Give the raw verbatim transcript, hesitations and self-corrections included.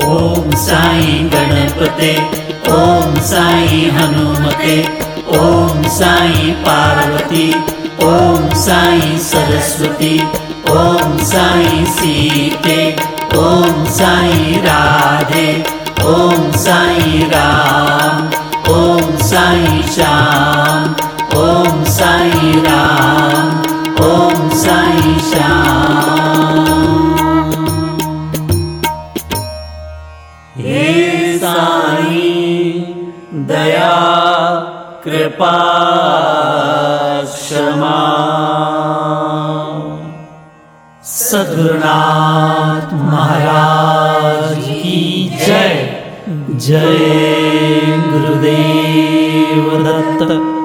ओम साईं गणपते, ओम साईं हनुमते, ओम साईं पार्वती, ओम साईं सरस्वती, ओम साईं सीते, ओम साईं राधे, ओम साईं राम, ओम साईं श्याम, ओम साईं राम, ओम साईं श्याम। हे साईं दया कृपा क्षमा। सद्गुरुनाथ महाराज की जय। जय गुरुदेव दत्त।